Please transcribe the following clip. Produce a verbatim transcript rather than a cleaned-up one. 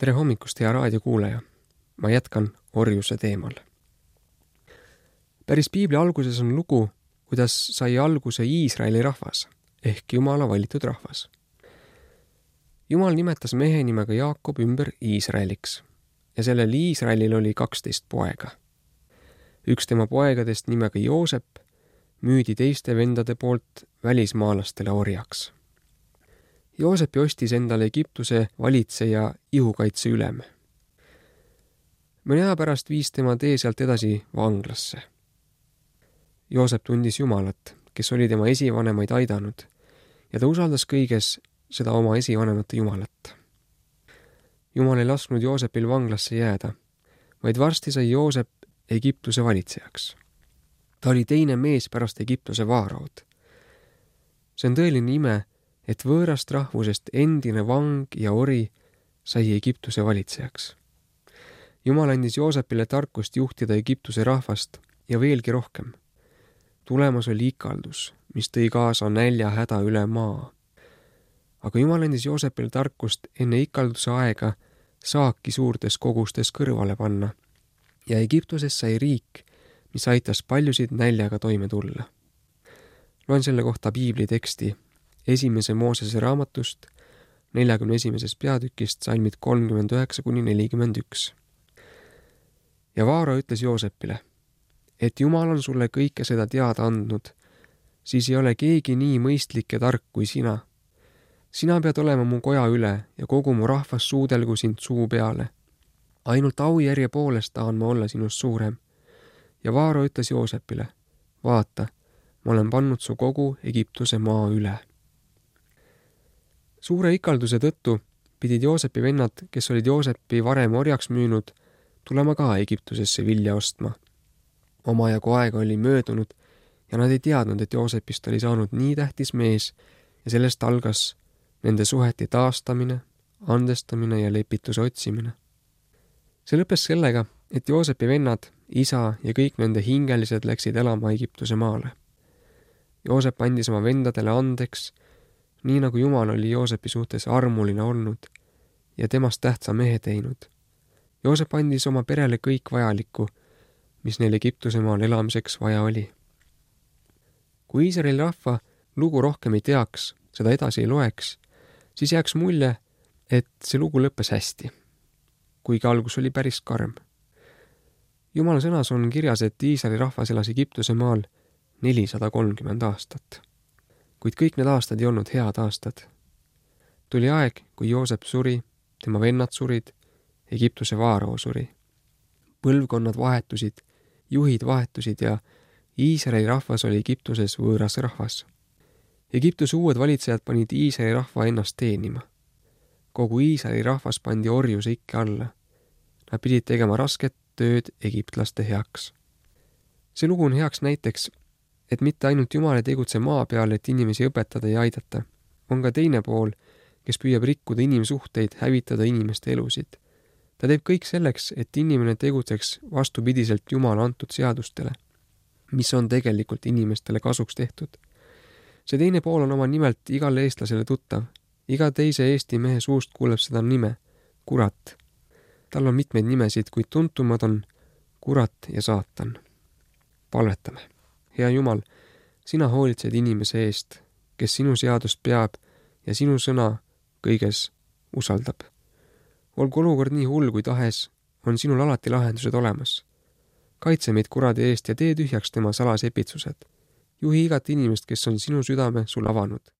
tere hommikust, hea raadiokuulaja! Ma jätkan orjuse teemal. Päris piibli alguses on lugu, kuidas sai alguse Iisraeli rahvas ehk Jumala valitud rahvas. Jumal nimetas mehe nimega Jaakob ümber Iisraeliks ja sellel Iisraelil oli kaksteist poega. Üks tema poegadest nimega Joosep müüdi teiste vendade poolt välismaalastele orjaks. Joosepi ostis endale Egiptuse valitseja ihukaitse ülem. Mõne aja pärast viis tema tee sealt edasi vanglasse. Joosep tundis Jumalat, kes oli tema esivanemaid aidanud, ja ta usaldas kõiges seda oma esivanemate Jumalat. Jumal ei lasknud Joosepil vanglasse jääda, vaid varsti sai Joosep Egiptuse valitsejaks. Ta oli teine mees pärast Egiptuse vaaraod. See on tõeline ime, et võõrast rahvusest endine vang ja ori sai Egiptuse valitsejaks. Jumal andis Joosepile tarkust juhtida Egiptuse rahvast ja veelgi rohkem. Tulemas oli ikaldus, mis tõi kaasa nälja häda üle maa. Aga Jumal andis Joosepile tarkust enne ikalduse aega saaki suurtes kogustes kõrvale panna ja Egiptuses sai riik, mis aitas paljusid näljaga toime tulla. Loen selle kohta piibli teksti esimese Moosese raamatust, neljakümne esimesest peatükist, salmid kolmkümmend üheksa kuni nelikümmend üks. Ja Vaaro ütles Joosepile, et Jumal on sulle kõike seda teada andnud, siis ei ole keegi nii mõistlik ja tark kui sina. Sina pead olema mu koja üle ja kogu mu rahvas suudelgu sind suu peale. Ainult aujärje poolest tahan ma olla sinust suurem. Ja Vaaro ütles Joosepile, vaata, ma olen pannud su kogu Egiptuse maa üle. Suure ikalduse tõttu pidid Joosepi vennad, kes olid Joosepi varem orjaks müünud, tulema ka Egiptusesse vilja ostma. Omajagu aega oli möödunud ja nad ei teadnud, et Joosepist oli saanud nii tähtis mees ja sellest algas nende suhete taastamine, andestamine ja lepituse otsimine. See lõppes sellega, et Joosepi vennad, isa ja kõik nende hingelised läksid elama Egiptuse maale. Joosep andis oma vendadele andeks, nii nagu Jumal oli Joosepi suhtes armuline olnud ja temast tähtsa mehe teinud. Joosep andis oma perele kõik vajalikku, mis neil Egiptuse maal elamiseks vaja oli. Kui Iisraeli rahva lugu rohkem ei teaks, seda edasi ei loeks, siis jääks mulje, et see lugu lõppes hästi, kuigi algus oli päris karm. Jumala sõnas on kirjas, et Iisraeli rahvas elas Egiptuse maal nelisada kolmkümmend aastat. Kuid kõik need aastad ei olnud head aastad. Tuli aeg, kui Joosep suri, tema vennad surid, Egiptuse vaarao suri. Põlvkonnad vahetusid, juhid vahetusid ja Iisraeli rahvas oli Egiptuses võõras rahvas. Egiptuse uued valitsejad panid Iisraeli rahva ennast teenima. Kogu Iisraeli rahvas pandi orjuse ikke alla. Nad pidid tegema rasket tööd egiptlaste heaks. See lugu on heaks näiteks, et mitte ainult Jumal ei tegutse maa peal, et inimesi õpetada ja aidata. On ka teine pool, kes püüab rikkuda inimsuhteid, hävitada inimeste elusid. Ta teeb kõik selleks, et inimene tegutseks vastupidiselt Jumala antud seadustele, mis on tegelikult inimestele kasuks tehtud. See teine pool on oma nimelt igale eestlasele tuttav. Iga teise Eesti mehe suust kuuleb seda nime, kurat. Tal on mitmeid nimesid, kuid tuntumad on kurat ja saatan. Palvetame. Hea Jumal, sina hoolitsed inimese eest, kes sinu seadust peab ja sinu sõna kõiges usaldab. Olgu olukord nii hull kui tahes, on sinul alati lahendused olemas. Kaitse meid kuradi eest ja tee tühjaks tema salasepitsused. Juhi igat inimest, kes on sinu südame sul avanud.